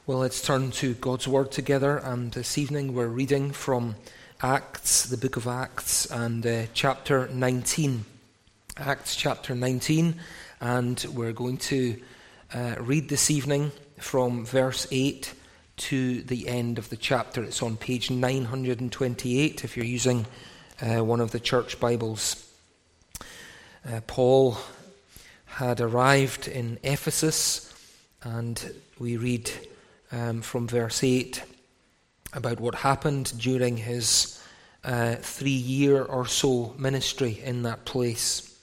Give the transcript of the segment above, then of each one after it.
Well, let's turn to God's Word together, and this evening we're reading from Acts, the book of Acts, and chapter 19. Acts chapter 19, and we're going to read this evening from verse 8 to the end of the chapter. It's on page 928 if you're using one of the church Bibles. Paul had arrived in Ephesus, and we read from verse 8 about what happened during his 3-year or so ministry in that place.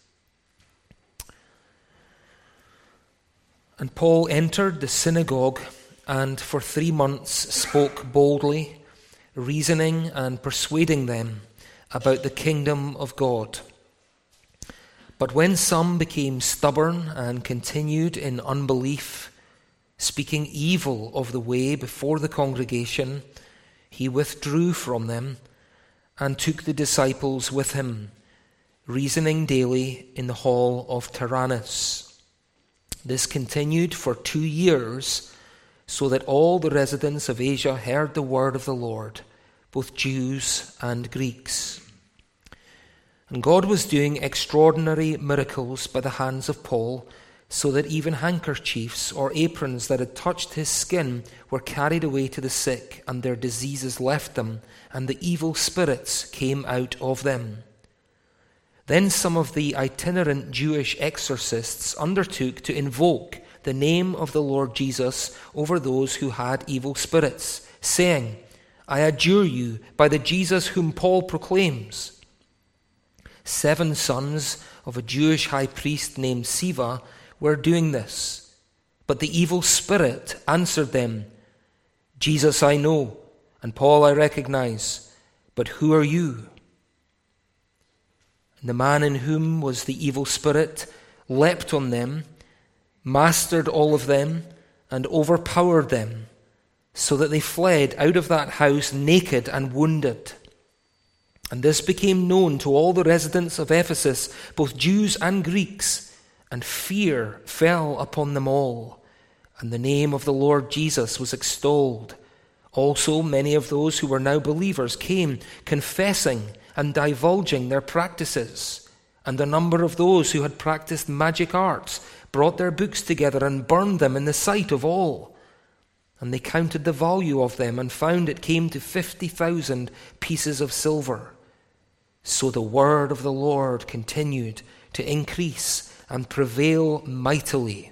And Paul entered the synagogue and for 3 months spoke boldly, reasoning and persuading them about the kingdom of God. But when some became stubborn and continued in unbelief, speaking evil of the way before the congregation, he withdrew from them and took the disciples with him, reasoning daily in the hall of Tyrannus. This continued for 2 years, so that all the residents of Asia heard the word of the Lord, both Jews and Greeks. And God was doing extraordinary miracles by the hands of Paul, so that even handkerchiefs or aprons that had touched his skin were carried away to the sick, and their diseases left them, and the evil spirits came out of them. Then some of the itinerant Jewish exorcists undertook to invoke the name of the Lord Jesus over those who had evil spirits, saying, "I adjure you by the Jesus whom Paul proclaims." 7 sons of a Jewish high priest named Sceva were doing this. But the evil spirit answered them, "Jesus I know, and Paul I recognize, but who are you?" And the man in whom was the evil spirit leapt on them, mastered all of them, and overpowered them, so that they fled out of that house naked and wounded. And this became known to all the residents of Ephesus, both Jews and Greeks, and fear fell upon them all, and the name of the Lord Jesus was extolled. Also many of those who were now believers came, confessing and divulging their practices. And the number of those who had practiced magic arts brought their books together and burned them in the sight of all. And they counted the value of them and found it came to 50,000 pieces of silver. So the word of the Lord continued to increase and prevail mightily.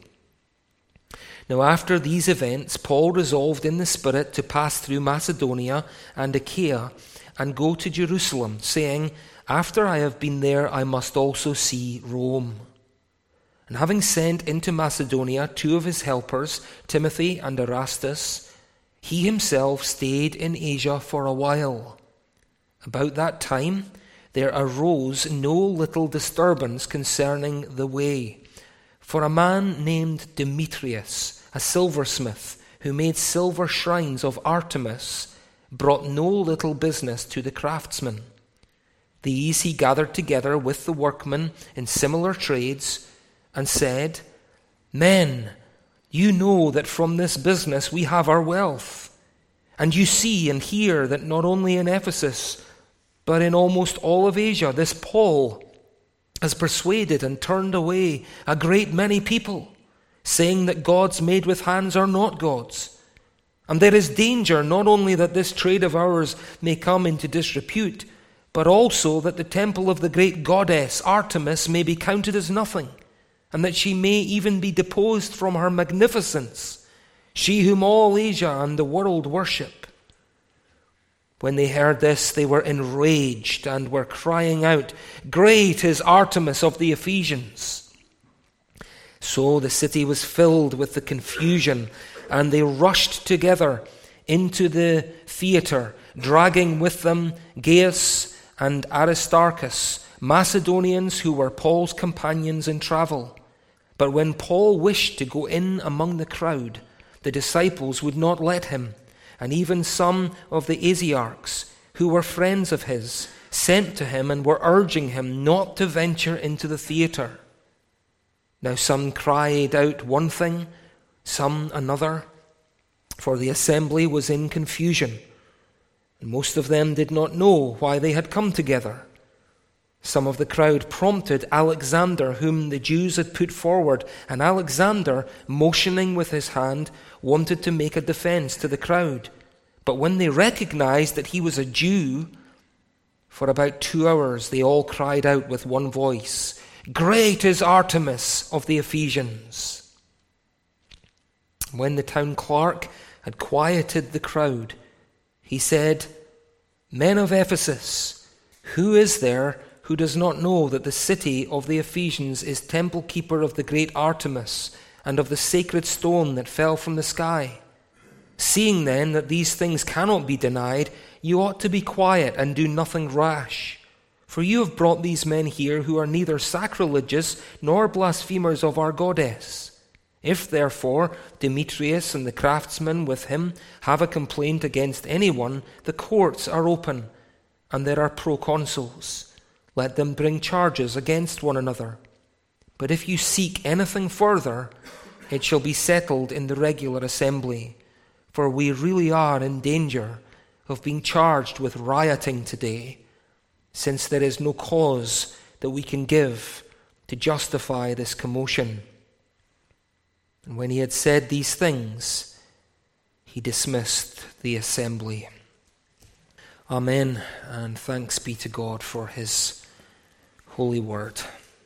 Now after these events, Paul resolved in the Spirit to pass through Macedonia and Achaia and go to Jerusalem, saying, "After I have been there, I must also see Rome." And having sent into Macedonia 2 of his helpers, Timothy and Erastus, he himself stayed in Asia for a while. About that time, there arose no little disturbance concerning the way. For a man named Demetrius, a silversmith, who made silver shrines of Artemis, brought no little business to the craftsmen. These he gathered together with the workmen in similar trades, and said, "Men, you know that from this business we have our wealth. And you see and hear that not only in Ephesus, but in almost all of Asia, this Paul has persuaded and turned away a great many people, saying that gods made with hands are not gods. And there is danger not only that this trade of ours may come into disrepute, but also that the temple of the great goddess Artemis may be counted as nothing, and that she may even be deposed from her magnificence, she whom all Asia and the world worship." When they heard this, they were enraged and were crying out, "Great is Artemis of the Ephesians!" So the city was filled with the confusion, and they rushed together into the theater, dragging with them Gaius and Aristarchus, Macedonians who were Paul's companions in travel. But when Paul wished to go in among the crowd, the disciples would not let him. And even some of the Asiarchs, who were friends of his, sent to him and were urging him not to venture into the theater. Now some cried out one thing, some another. for the assembly was in confusion, and most of them did not know why they had come together. Some of the crowd prompted Alexander, whom the Jews had put forward, and Alexander, motioning with his hand, wanted to make a defense to the crowd. But when they recognized that he was a Jew, for about 2 hours they all cried out with one voice, "Great is Artemis of the Ephesians!" When the town clerk had quieted the crowd, he said, "Men of Ephesus, who is there who does not know that the city of the Ephesians is temple keeper of the great Artemis and of the sacred stone that fell from the sky? Seeing then that these things cannot be denied, you ought to be quiet and do nothing rash. For you have brought these men here who are neither sacrilegious nor blasphemers of our goddess. If, therefore, Demetrius and the craftsmen with him have a complaint against anyone, the courts are open, and there are proconsuls. Let them bring charges against one another. But if you seek anything further, it shall be settled in the regular assembly. For we really are in danger of being charged with rioting today, since there is no cause that we can give to justify this commotion." And when he had said these things, he dismissed the assembly. Amen, and thanks be to God for his holy word.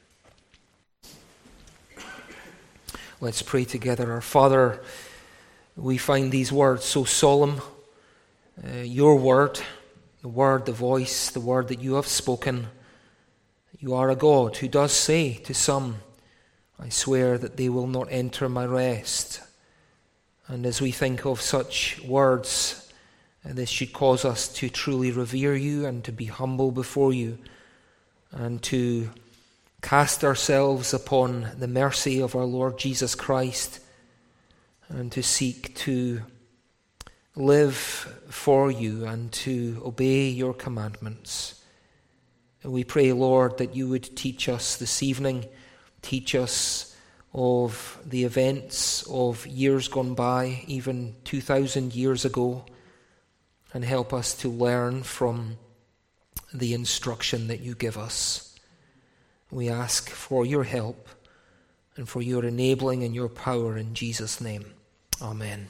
Let's pray together. Our Father, we find these words so solemn. Your word, the voice, the word that you have spoken. You are a God who does say to some, "I swear that they will not enter my rest." And as we think of such words, this should cause us to truly revere you and to be humble before you and to cast ourselves upon the mercy of our Lord Jesus Christ and to seek to live for you and to obey your commandments. And we pray, Lord, that you would teach us this evening. Teach us of the events of years gone by, even 2,000 years ago, and help us to learn from the instruction that you give us. We ask for your help and for your enabling and your power in Jesus' name. Amen.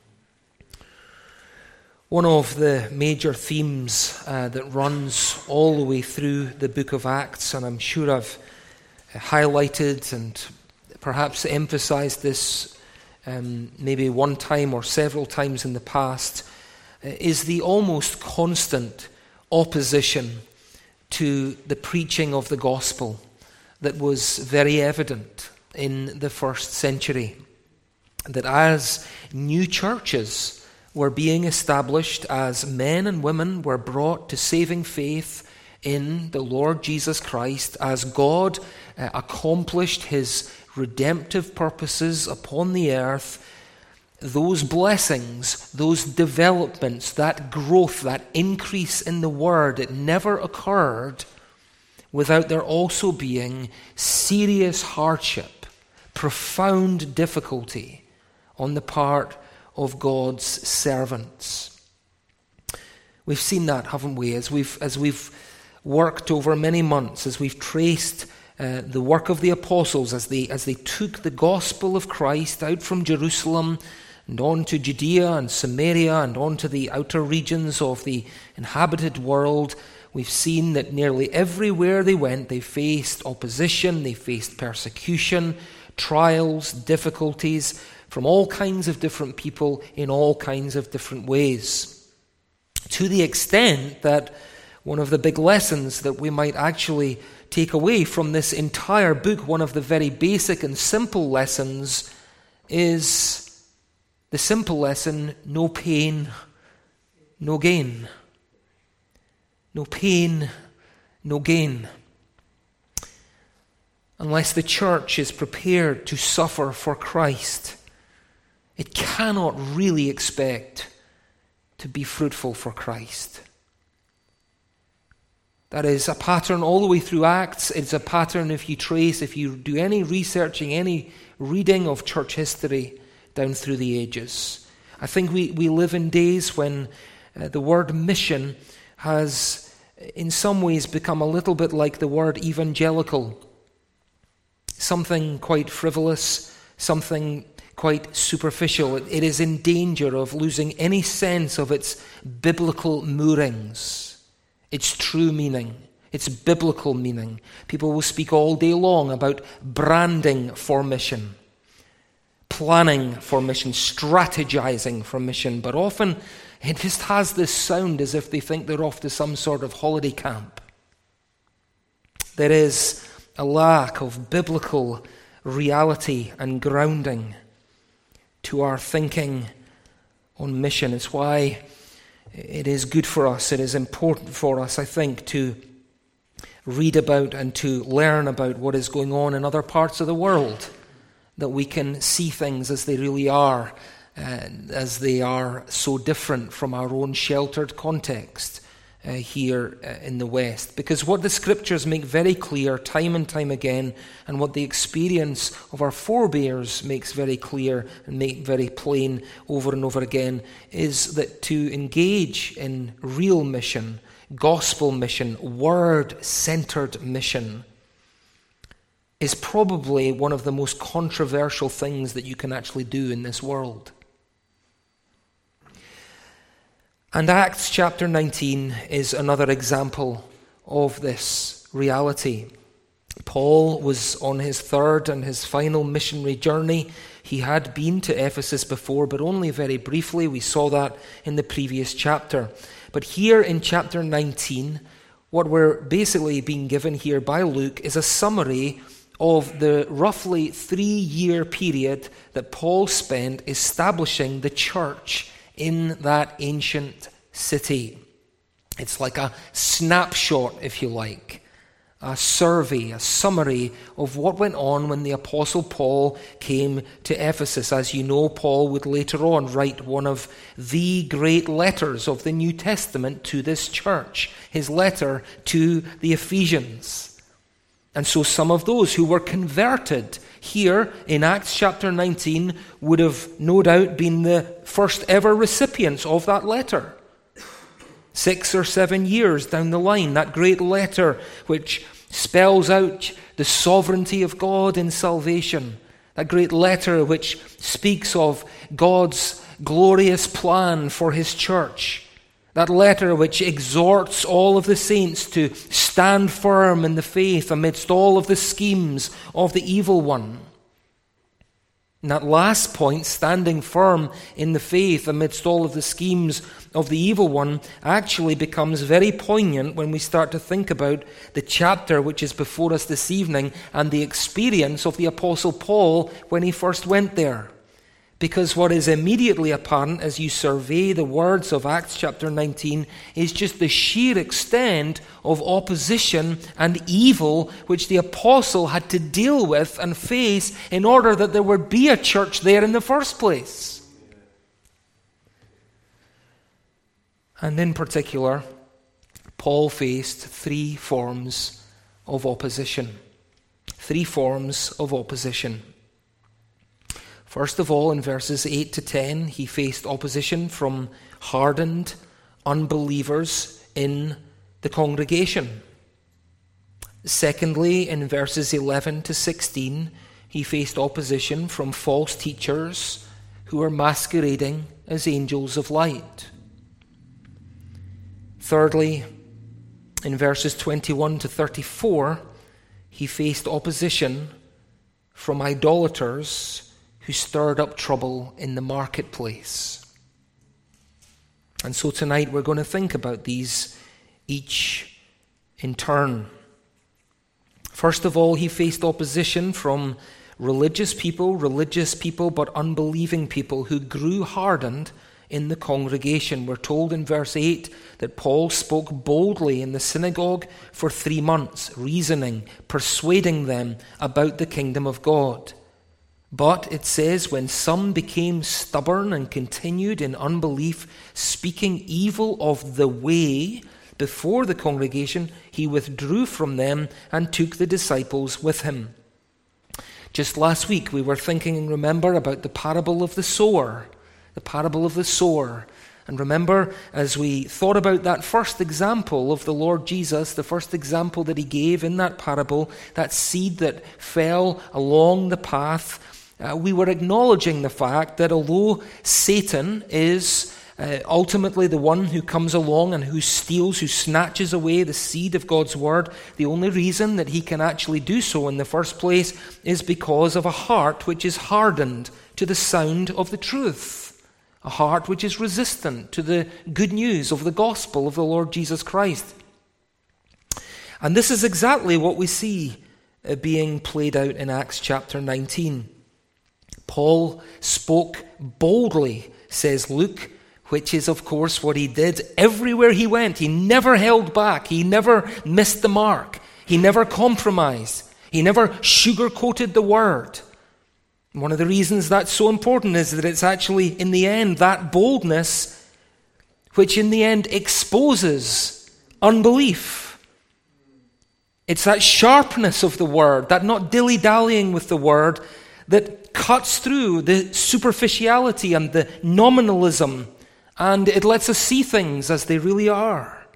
One of the major themes that runs all the way through the book of Acts, and I'm sure I've highlighted and perhaps emphasized this maybe one time or several times in the past, is the almost constant opposition to the preaching of the gospel that was very evident in the first century. That as new churches were being established, as men and women were brought to saving faith in the Lord Jesus Christ, as God accomplished his redemptive purposes upon the earth, those blessings, those developments, that growth, that increase in the word, it never occurred without there also being serious hardship, profound difficulty on the part of God's servants. We've seen that, haven't we? As we've worked over many months, as we've traced the work of the apostles, as they took the gospel of Christ out from Jerusalem and on to Judea and Samaria and on to the outer regions of the inhabited world, we've seen that nearly everywhere they went, they faced opposition, they faced persecution, trials, difficulties from all kinds of different people in all kinds of different ways. To the extent that one of the big lessons that we might actually take away from this entire book, one of the very basic and simple lessons, is the simple lesson: no pain, no gain. No pain, no gain. Unless the church is prepared to suffer for Christ, it cannot really expect to be fruitful for Christ. That is a pattern all the way through Acts. It's a pattern if you do any researching, any reading of church history down through the ages. I think we live in days when the word mission has in some ways become a little bit like the word evangelical. Something quite frivolous, something quite superficial. It is in danger of losing any sense of its biblical moorings, its true meaning, its biblical meaning. People will speak all day long about branding for mission, planning for mission, strategizing for mission, but often it just has this sound as if they think they're off to some sort of holiday camp. There is a lack of biblical reality and grounding to our thinking on mission. It's why it is good for us, it is important for us, I think, to read about and to learn about what is going on in other parts of the world, that we can see things as they really are, as they are so different from our own sheltered context here in the West. Because what the Scriptures make very clear time and time again, and what the experience of our forebears makes very clear and make very plain over and over again, is that to engage in real mission, gospel mission, word-centered mission, is probably one of the most controversial things that you can actually do in this world. And Acts chapter 19 is another example of this reality. Paul was on his third and his final missionary journey. He had been to Ephesus before, but only very briefly. We saw that in the previous chapter. But here in chapter 19, what we're basically being given here by Luke is a summary of the roughly 3-year period that Paul spent establishing the church in that ancient city. It's like a snapshot, if you like, a survey, a summary of what went on when the Apostle Paul came to Ephesus. As you know, Paul would later on write one of the great letters of the New Testament to this church, his letter to the Ephesians. And so some of those who were converted here in Acts chapter 19 would have no doubt been the first ever recipients of that letter. 6 or 7 years down the line, that great letter which spells out the sovereignty of God in salvation, that great letter which speaks of God's glorious plan for his church, that letter which exhorts all of the saints to stand firm in the faith amidst all of the schemes of the evil one. And that last point, standing firm in the faith amidst all of the schemes of the evil one, actually becomes very poignant when we start to think about the chapter which is before us this evening and the experience of the Apostle Paul when he first went there. Because what is immediately apparent as you survey the words of Acts chapter 19 is just the sheer extent of opposition and evil which the apostle had to deal with and face in order that there would be a church there in the first place. And in particular, Paul faced 3 forms of opposition. 3 forms of opposition. First of all, in verses 8 to 10, he faced opposition from hardened unbelievers in the congregation. Secondly, in verses 11 to 16, he faced opposition from false teachers who were masquerading as angels of light. Thirdly, in verses 21 to 34, he faced opposition from idolaters who stirred up trouble in the marketplace. And so tonight we're going to think about these each in turn. First of all, he faced opposition from religious people but unbelieving people who grew hardened in the congregation. We're told in verse 8 that Paul spoke boldly in the synagogue for 3 months, reasoning, persuading them about the kingdom of God. But it says, when some became stubborn and continued in unbelief, speaking evil of the way before the congregation, he withdrew from them and took the disciples with him. Just last week we were thinking, remember, about the parable of the sower. the parable of the sower. And remember, as we thought about that first example of the Lord Jesus, the first example that he gave in that parable, that seed that fell along the path, we were acknowledging the fact that although Satan is ultimately the one who comes along and who steals, who snatches away the seed of God's word, the only reason that he can actually do so in the first place is because of a heart which is hardened to the sound of the truth. A heart which is resistant to the good news of the gospel of the Lord Jesus Christ. And this is exactly what we see being played out in Acts chapter 19. Paul spoke boldly, says Luke, which is of course what he did everywhere he went. He never held back. He never missed the mark. He never compromised. He never sugar-coated the word. One of the reasons that's so important is that it's actually, in the end, that boldness which in the end exposes unbelief. It's that sharpness of the word, that not dilly-dallying with the word, that cuts through the superficiality and the nominalism, and it lets us see things as they really are.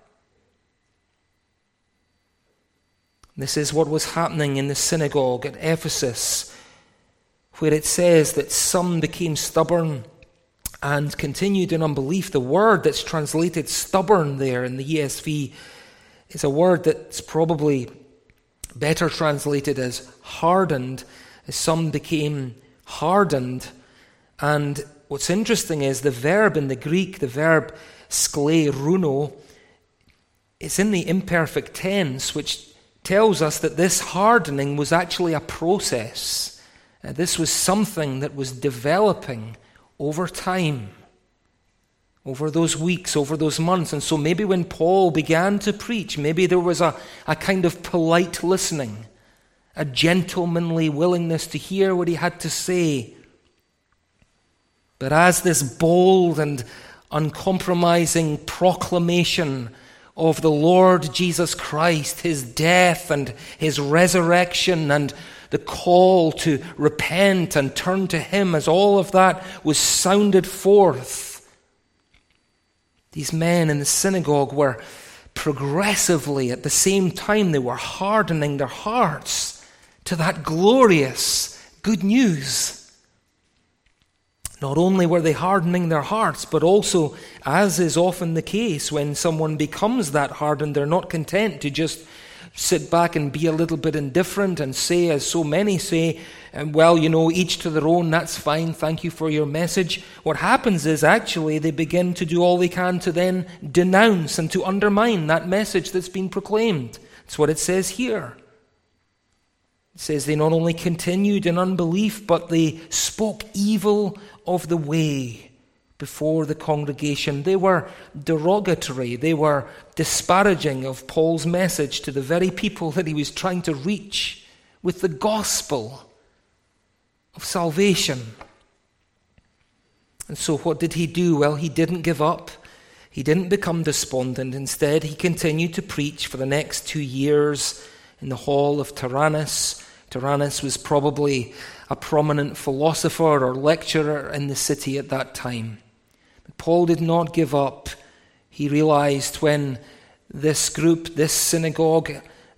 This is what was happening in the synagogue at Ephesus, where it says that some became stubborn and continued in unbelief. The word that's translated stubborn there in the ESV is a word that's probably better translated as hardened, as some became hardened. And what's interesting is the verb in the Greek, the verb skleruno, it's in the imperfect tense, which tells us that this hardening was actually a process. This was something that was developing over time, over those weeks, over those months. And so maybe when Paul began to preach, maybe there was a kind of polite listening, a gentlemanly willingness to hear what he had to say. But as this bold and uncompromising proclamation of the Lord Jesus Christ, his death and his resurrection and the call to repent and turn to him, as all of that was sounded forth, these men in the synagogue were progressively, at the same time, they were hardening their hearts to that glorious good news. Not only were they hardening their hearts, but also, as is often the case when someone becomes that hardened, they're not content to just sit back and be a little bit indifferent and say, as so many say, well, each to their own, that's fine, thank you for your message. What happens is actually they begin to do all they can to then denounce and to undermine that message that's been proclaimed. That's what it says here. It says they not only continued in unbelief, but they spoke evil of the way before the congregation. They were derogatory. They were disparaging of Paul's message to the very people that he was trying to reach with the gospel of salvation. And so what did he do? Well, he didn't give up. He didn't become despondent. Instead, he continued to preach for the next 2 years in the hall of Tyrannus. Tyrannus was probably a prominent philosopher or lecturer in the city at that time. But Paul did not give up. He realized when this group, this synagogue,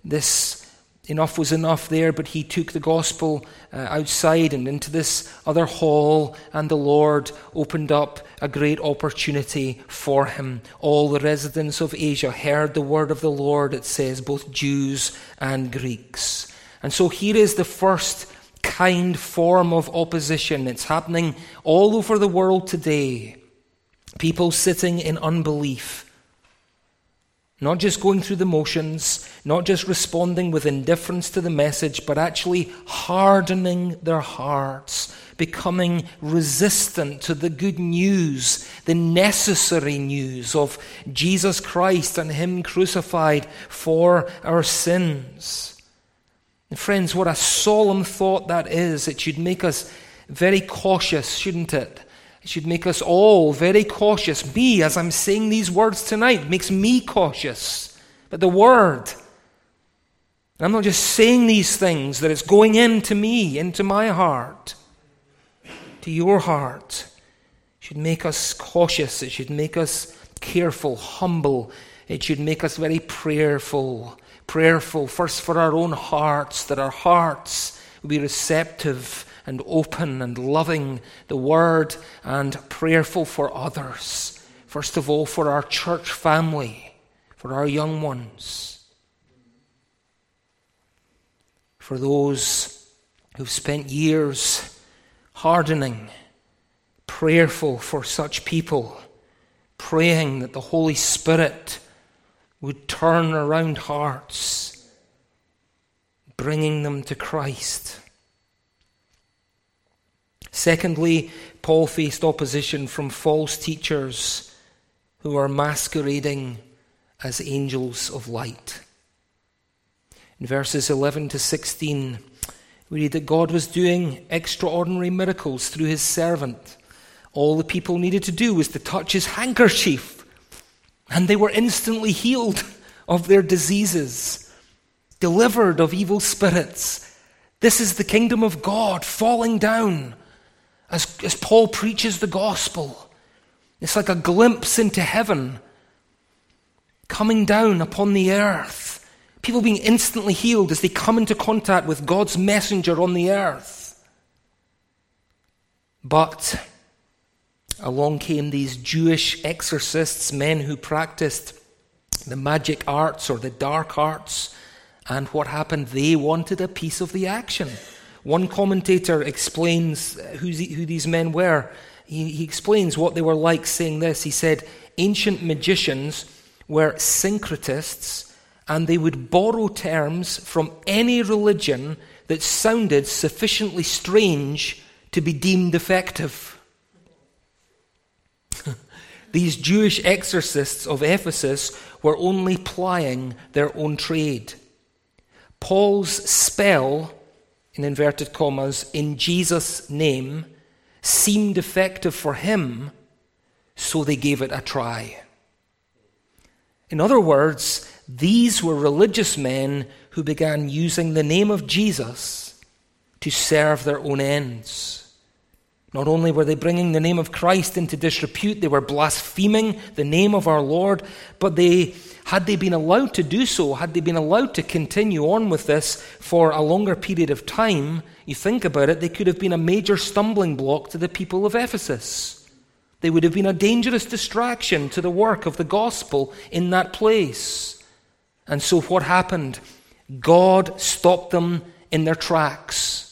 enough was enough there, but he took the gospel outside and into this other hall, and the Lord opened up a great opportunity for him. All the residents of Asia heard the word of the Lord, it says, both Jews and Greeks. And so here is the first kind form of opposition. It's happening all over the world today. People sitting in unbelief. Not just going through the motions, not just responding with indifference to the message, but actually hardening their hearts, becoming resistant to the good news, the necessary news of Jesus Christ and him crucified for our sins. And friends, what a solemn thought that is. It should make us very cautious, shouldn't it? It should make us all very cautious. Me, as I'm saying these words tonight, makes me cautious. But the Word, and I'm not just saying these things, that it's going into me, into my heart, to your heart, should make us cautious. It should make us careful, humble. It should make us very prayerful. Prayerful first for our own hearts, that our hearts will be receptive and open and loving the word, and prayerful for others. First of all, for our church family, for our young ones, for those who've spent years hardening, prayerful for such people, praying that the Holy Spirit would turn around hearts, bringing them to Christ. Secondly, Paul faced opposition from false teachers who are masquerading as angels of light. In verses 11 to 16, we read that God was doing extraordinary miracles through his servant. All the people needed to do was to touch his handkerchief, and they were instantly healed of their diseases, delivered of evil spirits. This is the kingdom of God falling down as Paul preaches the gospel. It's like a glimpse into heaven coming down upon the earth. People being instantly healed as they come into contact with God's messenger on the earth. But along came these Jewish exorcists, men who practiced the magic arts or the dark arts. And what happened? They wanted a piece of the action. One commentator explains who these men were. He explains what they were like, saying this. He said, ancient magicians were syncretists, and they would borrow terms from any religion that sounded sufficiently strange to be deemed effective. These Jewish exorcists of Ephesus were only plying their own trade. Paul's spell, in inverted commas, in Jesus' name, seemed effective for him, so they gave it a try. In other words, these were religious men who began using the name of Jesus to serve their own ends. Not only were they bringing the name of Christ into disrepute, they were blaspheming the name of our Lord, but had they been allowed to do so, had they been allowed to continue on with this for a longer period of time, you think about it, they could have been a major stumbling block to the people of Ephesus. They would have been a dangerous distraction to the work of the gospel in that place. And so what happened? God stopped them in their tracks.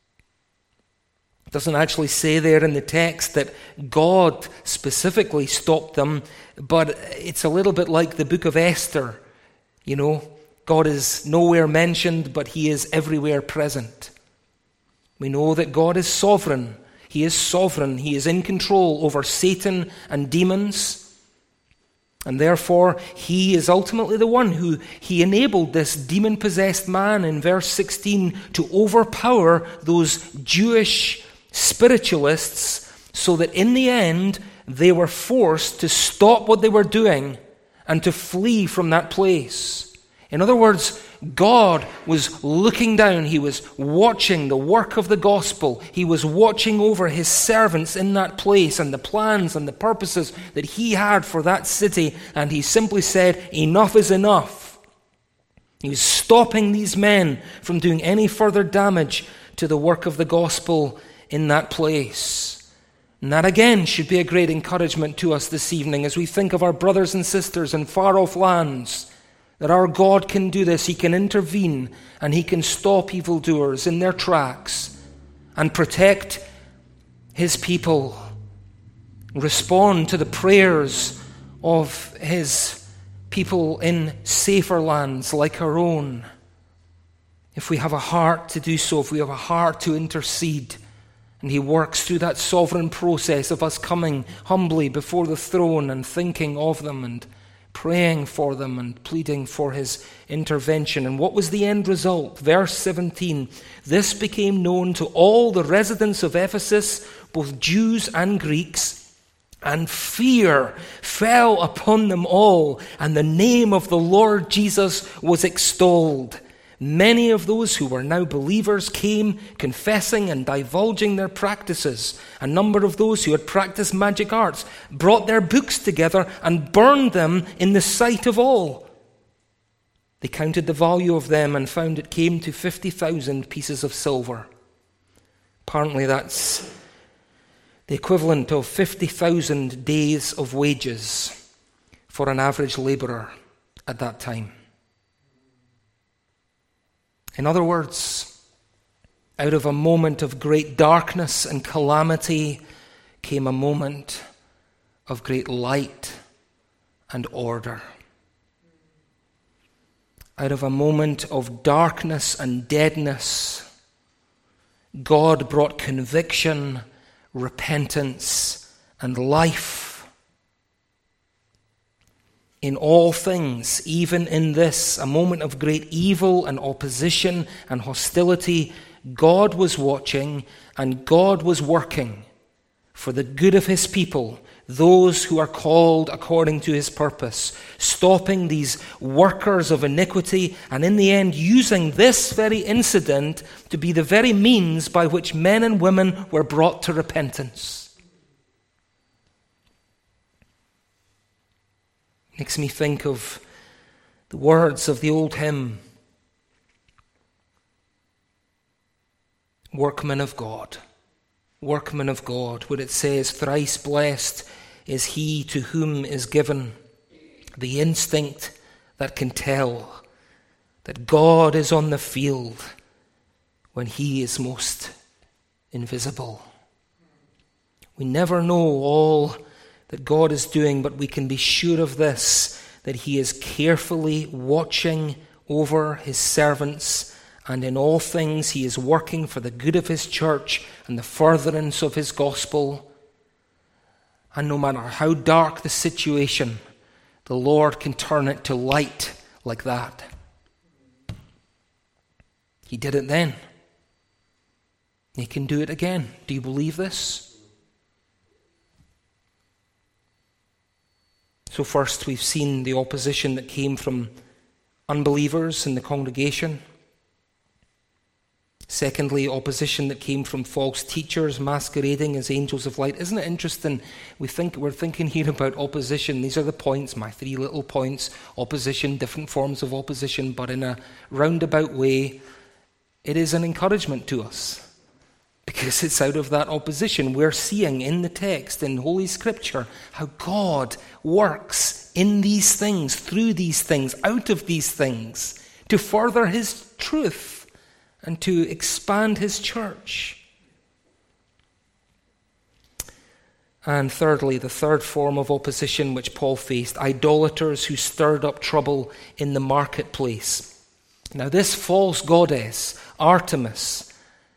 It doesn't actually say there in the text that God specifically stopped them, but it's a little bit like the book of Esther. You know, God is nowhere mentioned, but he is everywhere present. We know that God is sovereign. He is sovereign. He is in control over Satan and demons. And therefore, he is ultimately the one who he enabled this demon-possessed man in verse 16 to overpower those Jewish spiritualists, so that in the end they were forced to stop what they were doing and to flee from that place. In other words, God was looking down. He was watching the work of the gospel. He was watching over his servants in that place and the plans and the purposes that he had for that city. And he simply said, enough is enough. He was stopping these men from doing any further damage to the work of the gospel in that place. And that again should be a great encouragement to us this evening as we think of our brothers and sisters in far-off lands, that our God can do this. He can intervene and he can stop evildoers in their tracks and protect his people, respond to the prayers of his people in safer lands like our own. If we have a heart to do so, if we have a heart to intercede, and he works through that sovereign process of us coming humbly before the throne and thinking of them and praying for them and pleading for his intervention. And what was the end result? Verse 17, this became known to all the residents of Ephesus, both Jews and Greeks, and fear fell upon them all, and the name of the Lord Jesus was extolled. Many of those who were now believers came, confessing and divulging their practices. A number of those who had practiced magic arts brought their books together and burned them in the sight of all. They counted the value of them and found it came to 50,000 pieces of silver. Apparently that's the equivalent of 50,000 days of wages for an average laborer at that time. In other words, out of a moment of great darkness and calamity came a moment of great light and order. Out of a moment of darkness and deadness, God brought conviction, repentance, and life. In all things, even in this, a moment of great evil and opposition and hostility, God was watching and God was working for the good of his people, those who are called according to his purpose, stopping these workers of iniquity, and in the end using this very incident to be the very means by which men and women were brought to repentance. Makes me think of the words of the old hymn, Workmen of God, Workmen of God, where it says, "Thrice blessed is he to whom is given the instinct that can tell that God is on the field when he is most invisible." We never know all that God is doing, but we can be sure of this, that he is carefully watching over his servants, and in all things he is working for the good of his church and the furtherance of his gospel. And no matter how dark the situation, the Lord can turn it to light like that. He did it then. He can do it again. Do you believe this? So first, we've seen the opposition that came from unbelievers in the congregation. Secondly, opposition that came from false teachers masquerading as angels of light. Isn't it interesting? We're thinking here about opposition. These are the points, my 3 little points. Opposition, different forms of opposition, but in a roundabout way, it is an encouragement to us. Because it's out of that opposition we're seeing in the text, in Holy Scripture, how God works in these things, through these things, out of these things, to further his truth and to expand his church. And thirdly, the third form of opposition which Paul faced, idolaters who stirred up trouble in the marketplace. Now this false goddess, Artemis,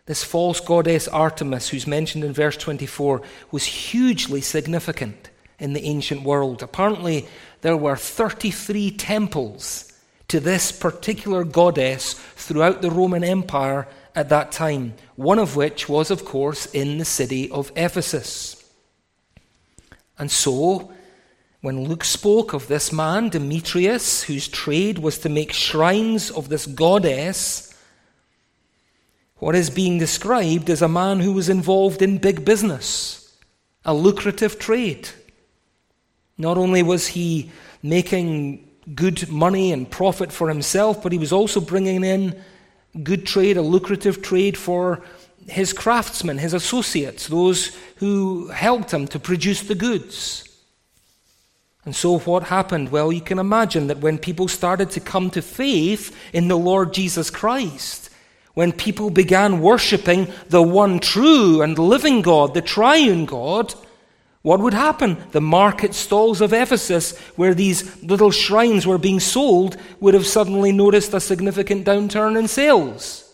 who's mentioned in verse 24, was hugely significant in the ancient world. Apparently, there were 33 temples to this particular goddess throughout the Roman Empire at that time, one of which was, of course, in the city of Ephesus. And so, when Luke spoke of this man, Demetrius, whose trade was to make shrines of this goddess, what is being described is a man who was involved in big business, a lucrative trade. Not only was he making good money and profit for himself, but he was also bringing in good trade, a lucrative trade for his craftsmen, his associates, those who helped him to produce the goods. And so what happened? Well, you can imagine that when people started to come to faith in the Lord Jesus Christ, when people began worshipping the one true and living God, the triune God, what would happen? The market stalls of Ephesus, where these little shrines were being sold, would have suddenly noticed a significant downturn in sales.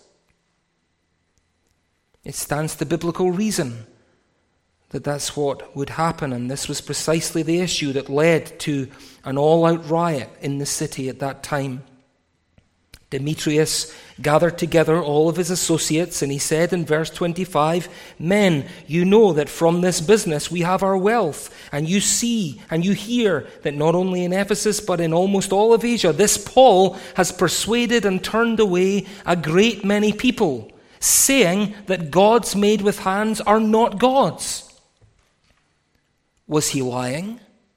It stands to biblical reason that that's what would happen, and this was precisely the issue that led to an all-out riot in the city at that time. Demetrius gathered together all of his associates, and he said in verse 25, "Men, you know that from this business we have our wealth, and you see and you hear that not only in Ephesus but in almost all of Asia, this Paul has persuaded and turned away a great many people, saying that gods made with hands are not gods." Was he lying?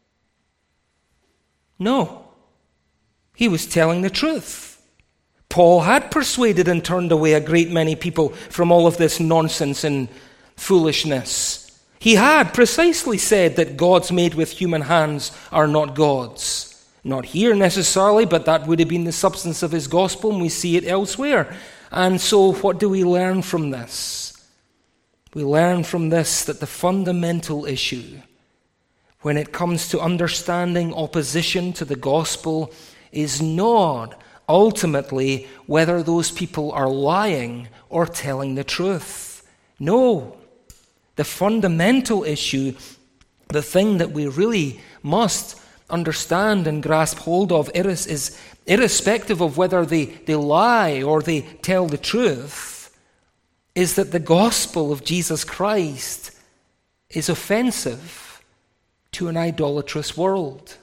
No. He was telling the truth. Paul had persuaded and turned away a great many people from all of this nonsense and foolishness. He had precisely said that gods made with human hands are not gods. Not here necessarily, but that would have been the substance of his gospel, and we see it elsewhere. And so what do we learn from this? We learn from this that the fundamental issue when it comes to understanding opposition to the gospel is not ultimately whether those people are lying or telling the truth. No. The fundamental issue, the thing that we really must understand and grasp hold of, is irrespective of whether they lie or they tell the truth, is that the gospel of Jesus Christ is offensive to an idolatrous world.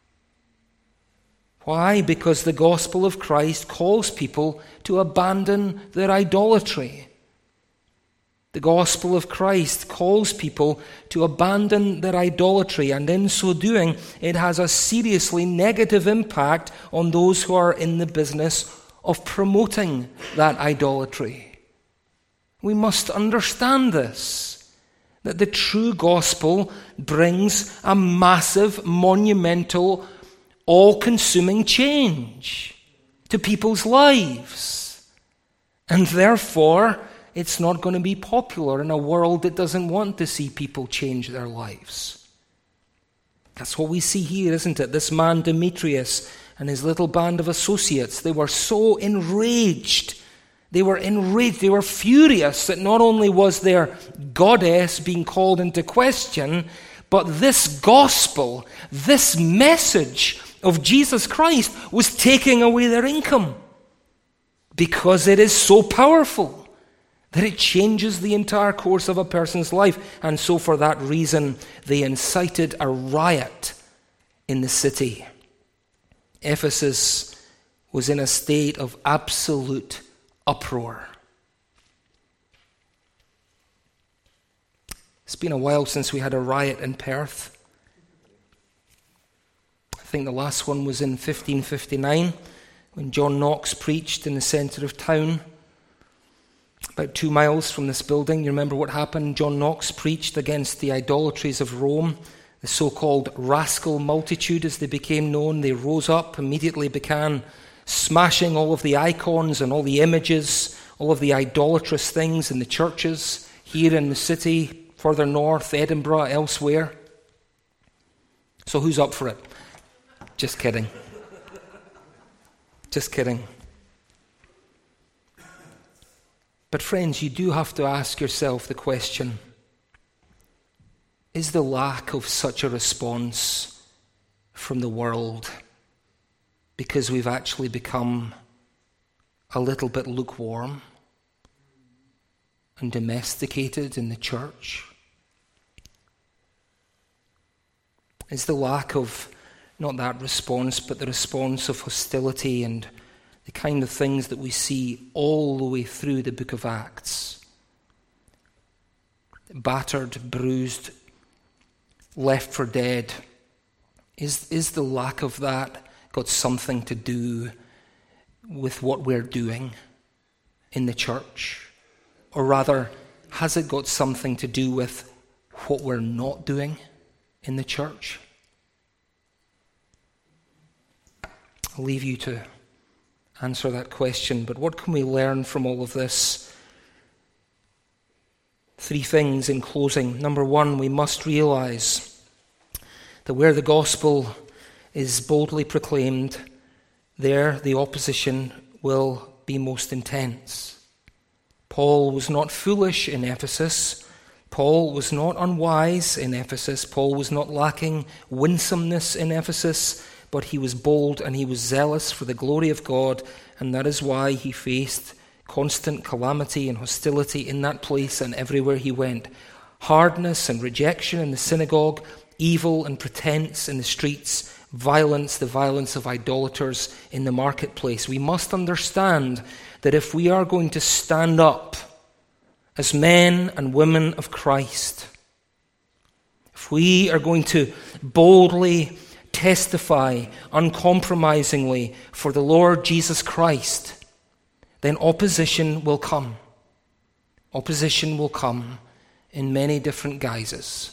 Why? Because the gospel of Christ calls people to abandon their idolatry. The gospel of Christ calls people to abandon their idolatry, and in so doing, it has a seriously negative impact on those who are in the business of promoting that idolatry. We must understand this, that the true gospel brings a massive, monumental, all-consuming change to people's lives. And therefore, it's not going to be popular in a world that doesn't want to see people change their lives. That's what we see here, isn't it? This man Demetrius and his little band of associates, they were so enraged. They were furious that not only was their goddess being called into question, but this gospel, this message of Jesus Christ was taking away their income, because it is so powerful that it changes the entire course of a person's life. And so for that reason, they incited a riot in the city. Ephesus was in a state of absolute uproar. It's been a while since we had a riot in Perth. I think the last one was in 1559 when John Knox preached in the centre of town, about 2 miles from this building. You remember what happened? John Knox preached against the idolatries of Rome, the so-called rascal multitude as they became known. They rose up, immediately began smashing all of the icons and all the images, all of the idolatrous things in the churches here in the city, further north, Edinburgh, elsewhere. So who's up for it? Just kidding. Just kidding. But friends, you do have to ask yourself the question, is the lack of such a response from the world because we've actually become a little bit lukewarm and domesticated in the church? Is the lack of, not that response, but the response of hostility and the kind of things that we see all the way through the book of Acts? Battered, bruised, left for dead. Is the lack of that got something to do with what we're doing in the church? Or rather, has it got something to do with what we're not doing in the church? I'll leave you to answer that question, but what can we learn from all of this? 3 things in closing. Number 1, we must realize that where the gospel is boldly proclaimed, there the opposition will be most intense. Paul was not foolish in Ephesus. Paul was not unwise in Ephesus. Paul was not lacking winsomeness in Ephesus. but he was bold and he was zealous for the glory of God, and that is why he faced constant calamity and hostility in that place and everywhere he went. Hardness and rejection in the synagogue, evil and pretense in the streets, violence, the violence of idolaters in the marketplace. We must understand that if we are going to stand up as men and women of Christ, if we are going to boldly testify uncompromisingly for the Lord Jesus Christ, then opposition will come. Opposition will come in many different guises.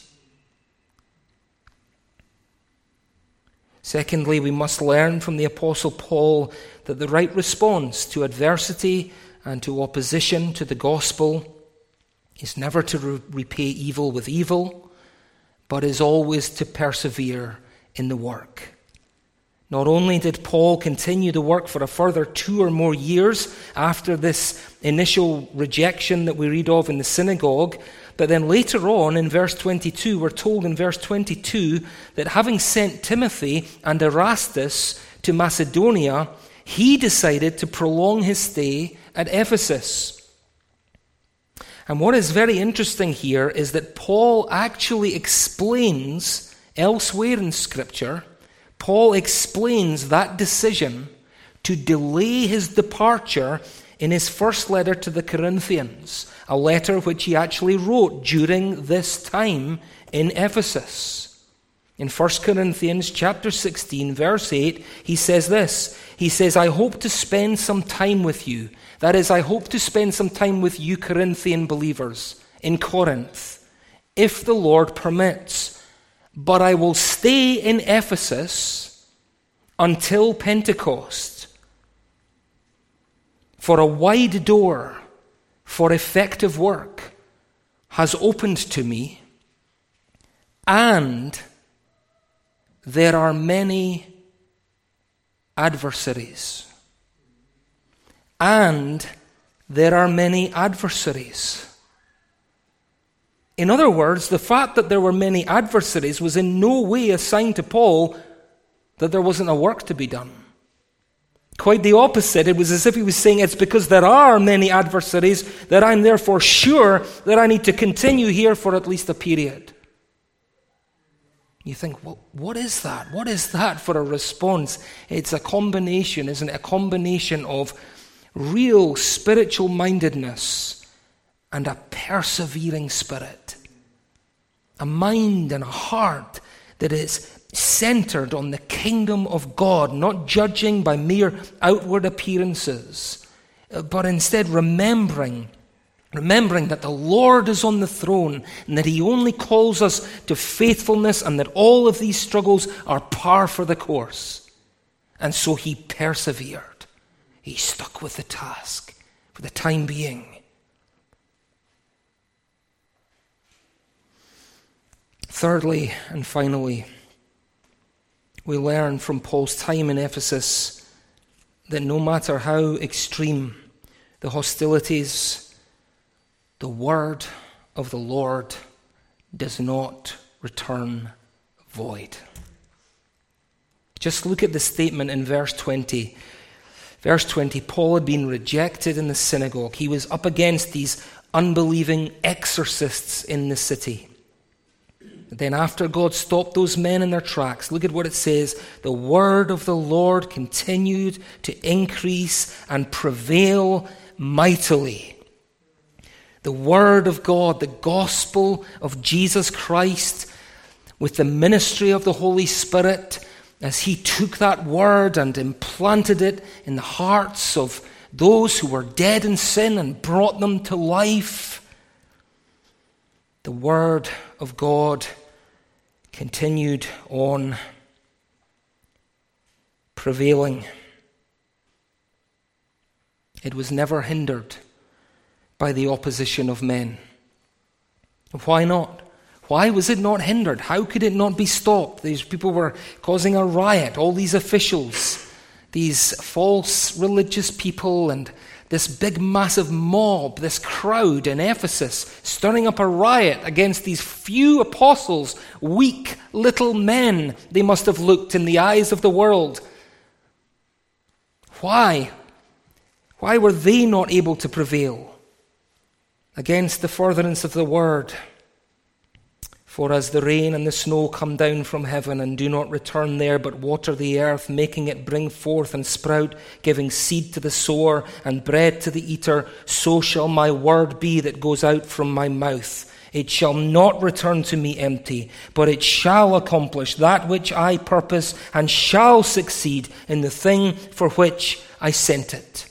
Secondly, we must learn from the Apostle Paul that the right response to adversity and to opposition to the gospel is never to repay evil with evil, but is always to persevere in the work. Not only did Paul continue the work for a further 2 or more years after this initial rejection that we read of in the synagogue, but then later on in verse 22, we're told in verse 22 that having sent Timothy and Erastus to Macedonia, he decided to prolong his stay at Ephesus. And what is very interesting here is that Paul actually explains elsewhere in Scripture, Paul explains that decision to delay his departure in his first letter to the Corinthians, a letter which he actually wrote during this time in Ephesus. In 1 Corinthians chapter 16, verse 8, he says this. He says, I hope to spend some time with you. That is, I hope to spend some time with you Corinthian believers in Corinth, if the Lord permits. But I will stay in Ephesus until Pentecost. For a wide door for effective work has opened to me, and there are many adversaries. And there are many adversaries. In other words, the fact that there were many adversaries was in no way a sign to Paul that there wasn't a work to be done. Quite the opposite. It was as if he was saying, it's because there are many adversaries that I'm therefore sure that I need to continue here for at least a period. You think, well, what is that? What is that for a response? It's a combination, isn't it? A combination of real spiritual mindedness and a persevering spirit. A mind and a heart that is centered on the kingdom of God, not judging by mere outward appearances, but instead remembering that the Lord is on the throne and that he only calls us to faithfulness and that all of these struggles are par for the course. And so he persevered. He stuck with the task for the time being. Thirdly and finally, we learn from Paul's time in Ephesus that no matter how extreme the hostilities, the word of the Lord does not return void. Just look at the statement in verse 20. Verse 20, Paul had been rejected in the synagogue. He was up against these unbelieving exorcists in the city. Then after God stopped those men in their tracks, look at what it says. The word of the Lord continued to increase and prevail mightily. The word of God, the gospel of Jesus Christ, with the ministry of the Holy Spirit, as he took that word and implanted it in the hearts of those who were dead in sin and brought them to life. The word of God continued on prevailing. It was never hindered by the opposition of men. Why not? Why was it not hindered? How could it not be stopped? These people were causing a riot, all these officials, these false religious people, and this big massive mob, this crowd in Ephesus, stirring up a riot against these few apostles, weak little men they must have looked in the eyes of the world. Why? Why were they not able to prevail against the furtherance of the word? For as the rain and the snow come down from heaven and do not return there, but water the earth, making it bring forth and sprout, giving seed to the sower and bread to the eater, so shall my word be that goes out from my mouth. It shall not return to me empty, but it shall accomplish that which I purpose and shall succeed in the thing for which I sent it.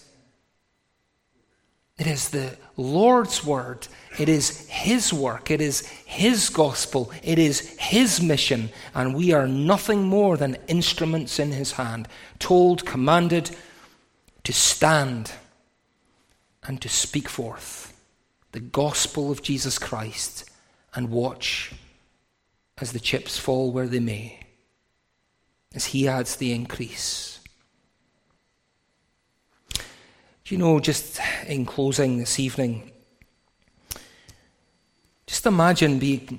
It is the Lord's word. It is his work. It is his gospel. It is his mission. And we are nothing more than instruments in his hand, told, commanded to stand and to speak forth the gospel of Jesus Christ and watch as the chips fall where they may, as he adds the increase. Do you know, just in closing this evening, just imagine being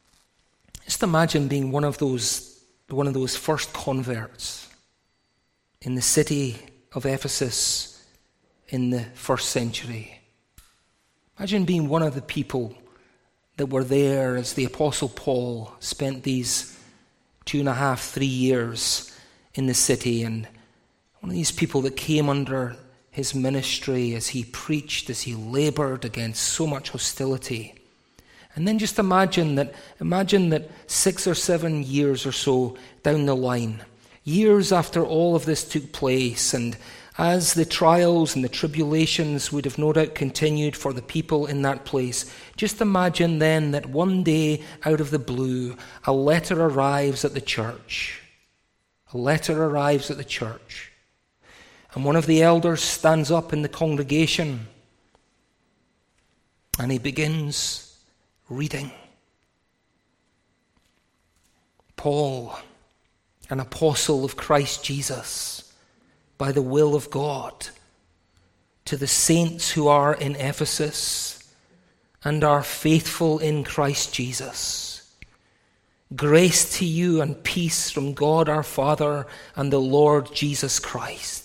one of those first converts in the city of Ephesus in the first century. Imagine being one of the people that were there as the Apostle Paul spent these 2.5, 3 years in the city, and one of these people that came under his ministry as he preached, as he labored against so much hostility. And then just imagine that 6 or 7 years or so down the line, years after all of this took place, and as the trials and the tribulations would have no doubt continued for the people in that place, just imagine then that one day, out of the blue, a letter arrives at the church. A letter arrives at the church. And one of the elders stands up in the congregation and he begins reading. Paul, an apostle of Christ Jesus, by the will of God, to the saints who are in Ephesus and are faithful in Christ Jesus. Grace to you and peace from God our Father and the Lord Jesus Christ.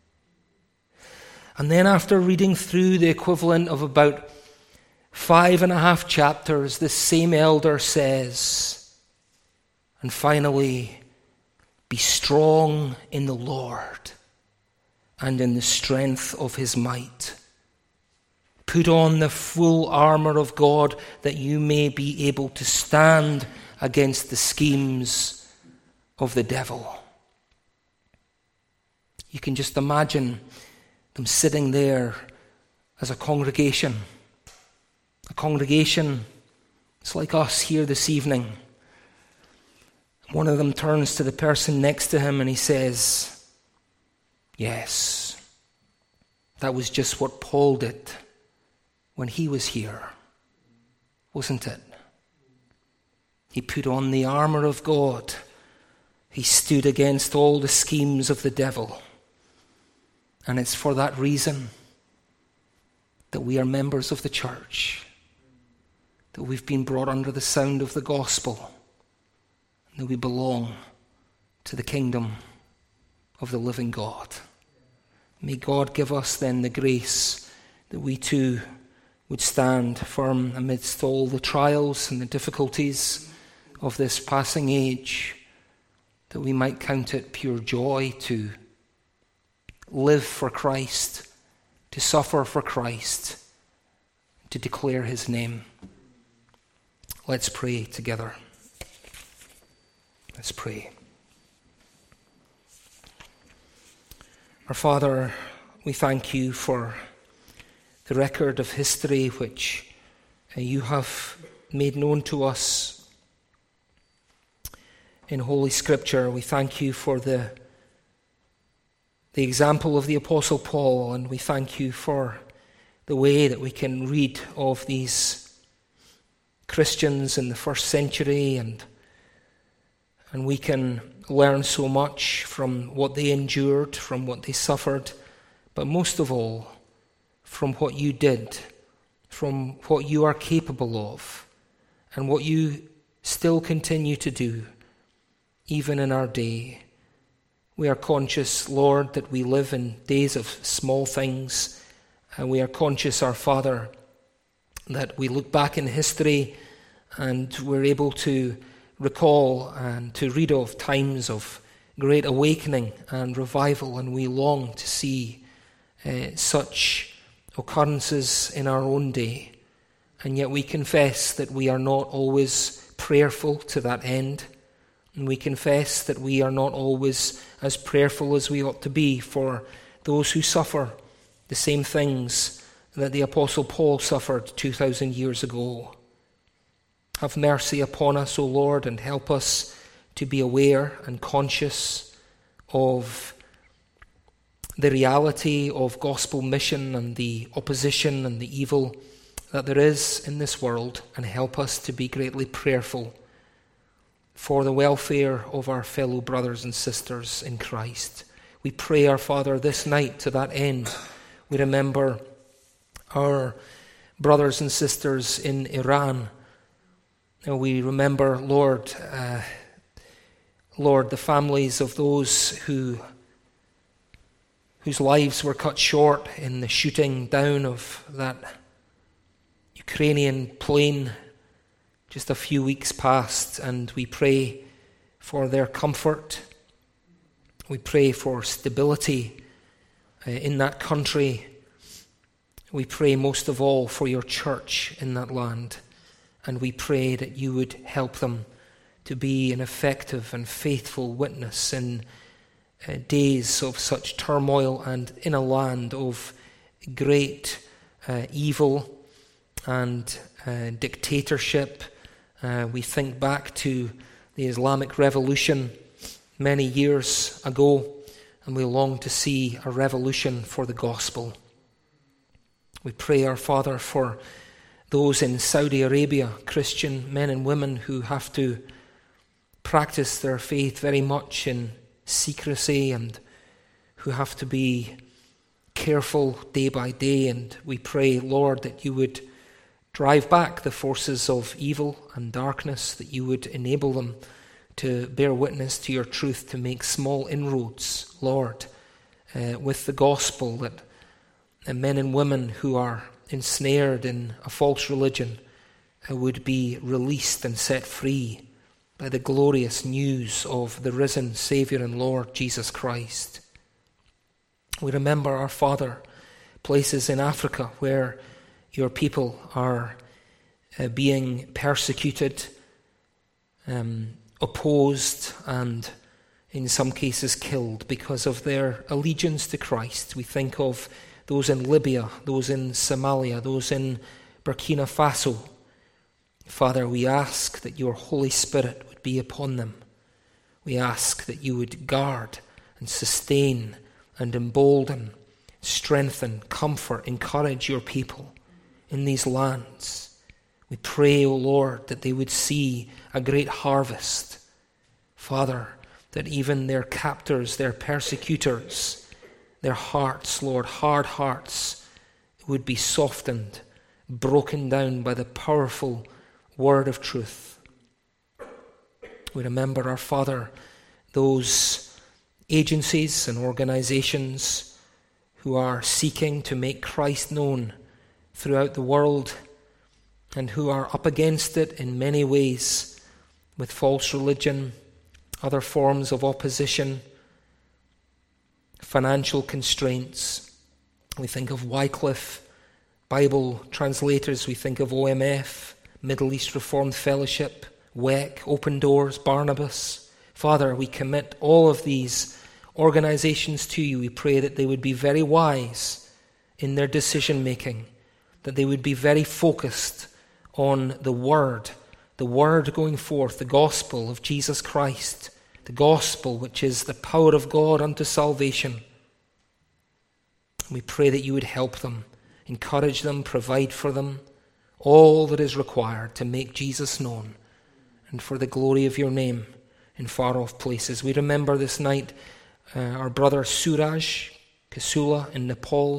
And then after reading through the equivalent of about 5.5 chapters, this same elder says, and finally, be strong in the Lord and in the strength of his might. Put on the full armor of God that you may be able to stand against the schemes of the devil. You can just imagine them sitting there as a congregation. A congregation, it's like us here this evening. One of them turns to the person next to him and he says, yes, that was just what Paul did when he was here, wasn't it? He put on the armor of God. He stood against all the schemes of the devil. And it's for that reason that we are members of the church, that we've been brought under the sound of the gospel, and that we belong to the kingdom of the living God. May God give us then the grace that we too would stand firm amidst all the trials and the difficulties of this passing age, that we might count it pure joy to live for Christ, to suffer for Christ, to declare his name. Let's pray together. Let's pray. Our Father, we thank you for the record of history which you have made known to us in Holy Scripture. We thank you for the example of the Apostle Paul, and we thank you for the way that we can read of these Christians in the first century, and we can learn so much from what they endured, from what they suffered, but most of all, from what you did, from what you are capable of, and what you still continue to do, even in our day. We are conscious, Lord, that we live in days of small things, and we are conscious, our Father, that we look back in history and we're able to recall and to read of times of great awakening and revival, and we long to see such occurrences in our own day. And yet we confess that we are not always prayerful to that end. And we confess that we are not always as prayerful as we ought to be for those who suffer the same things that the Apostle Paul suffered 2,000 years ago. Have mercy upon us, O Lord, and help us to be aware and conscious of the reality of gospel mission and the opposition and the evil that there is in this world, and help us to be greatly prayerful for the welfare of our fellow brothers and sisters in Christ. We pray, our Father, this night to that end. We remember our brothers and sisters in Iran. And we remember, Lord, the families of those whose lives were cut short in the shooting down of that Ukrainian plane just a few weeks past, and we pray for their comfort. We pray for stability in that country. We pray most of all for your church in that land, and we pray that you would help them to be an effective and faithful witness in days of such turmoil and in a land of great evil and dictatorship. We think back to the Islamic Revolution many years ago, and we long to see a revolution for the gospel. We pray, our Father, for those in Saudi Arabia, Christian men and women who have to practice their faith very much in secrecy and who have to be careful day by day. And we pray, Lord, that you would drive back the forces of evil and darkness, that you would enable them to bear witness to your truth, to make small inroads, Lord, with the gospel, that men and women who are ensnared in a false religion would be released and set free by the glorious news of the risen Saviour and Lord Jesus Christ. We remember, our Father, places in Africa where your people are being persecuted, opposed, and in some cases killed because of their allegiance to Christ. We think of those in Libya, those in Somalia, those in Burkina Faso. Father, we ask that your Holy Spirit would be upon them. We ask that you would guard and sustain and embolden, strengthen, comfort, encourage your people in these lands. We pray, O Lord, that they would see a great harvest. Father, that even their captors, their persecutors, their hearts, Lord, hard hearts, would be softened, broken down by the powerful word of truth. We remember, our Father, those agencies and organizations who are seeking to make Christ known throughout the world and who are up against it in many ways with false religion, other forms of opposition, financial constraints. We think of Wycliffe, Bible translators. We think of OMF, Middle East Reformed Fellowship, WEC, Open Doors, Barnabas. Father, we commit all of these organizations to you. We pray that they would be very wise in their decision making, that they would be very focused on the word going forth, the gospel of Jesus Christ, the gospel which is the power of God unto salvation. We pray that you would help them, encourage them, provide for them all that is required to make Jesus known and for the glory of your name in far-off places. We remember this night our brother Suraj Kasula in Nepal.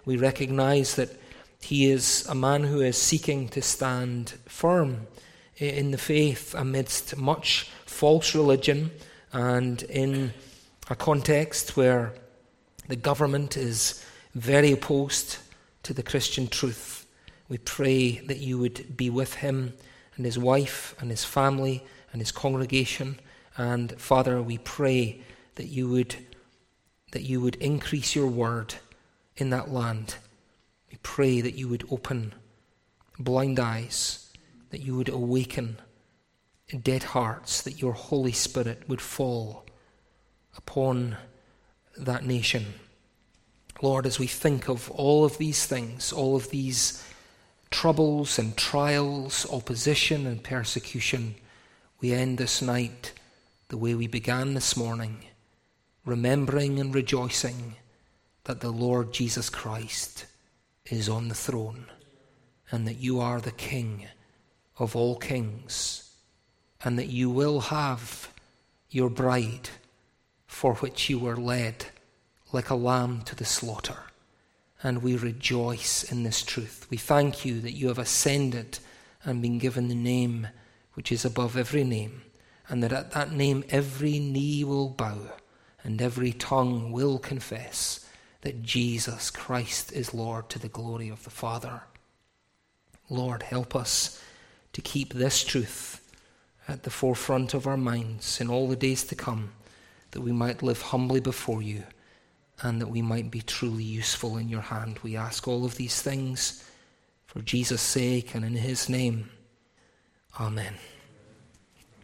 We recognize that he is a man who is seeking to stand firm in the faith amidst much false religion and in a context where the government is very opposed to the Christian truth. We pray that you would be with him and his wife and his family and his congregation. And Father, we pray that you would increase your word in that land. We pray that you would open blind eyes, that you would awaken dead hearts, that your Holy Spirit would fall upon that nation. Lord, as we think of all of these things, all of these troubles and trials, opposition and persecution, we end this night the way we began this morning, remembering and rejoicing that the Lord Jesus Christ is on the throne and that you are the King of all kings and that you will have your bride for which you were led like a lamb to the slaughter. And we rejoice in this truth. We thank you that you have ascended and been given the name which is above every name, and that at that name every knee will bow and every tongue will confess that Jesus Christ is Lord, to the glory of the Father. Lord, help us to keep this truth at the forefront of our minds in all the days to come, that we might live humbly before you and that we might be truly useful in your hand. We ask all of these things for Jesus' sake and in his name. Amen.